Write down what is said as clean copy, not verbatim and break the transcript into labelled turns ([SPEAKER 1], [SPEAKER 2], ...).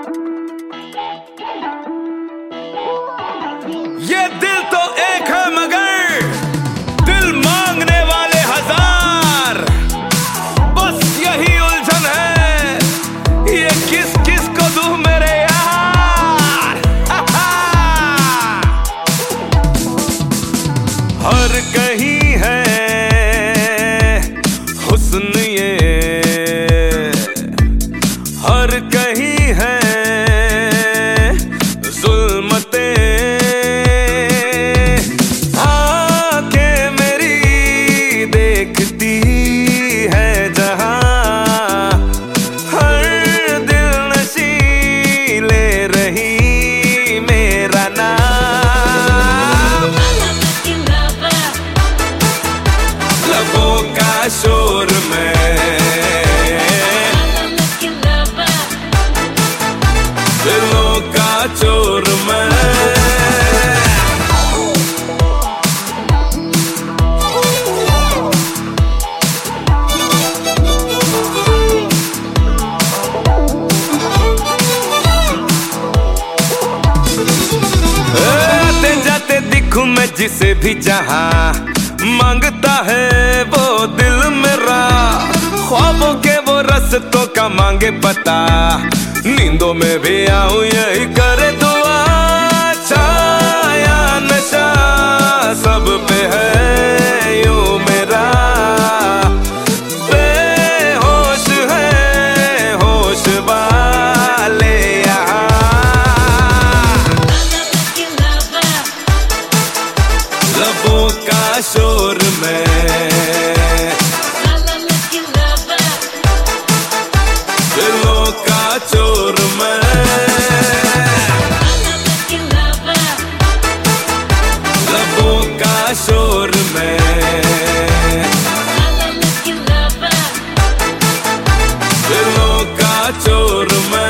[SPEAKER 1] ये दिल तो एक है मगर दिल मांगने वाले हजार। बस यही उलझन है, ये किस किस को दूं मेरे यार। हर कहीं है हुस्न ये, हर कहीं है शोर में दिलों का चोर में। आते जाते दिखूं मैं जिसे भी जहां, मांगता है वो दिल मेरा। ख्वाबों के वो रस्तों का मांगे पता, नींदों में भी आऊं यही करे दुआ। छाया नशा सब पे है यूं मेरा, बेहोश है होश वाले यहाँ। लबों का शोर में दिलों का चोर में। लबों का शोर में दिलों का चोर में।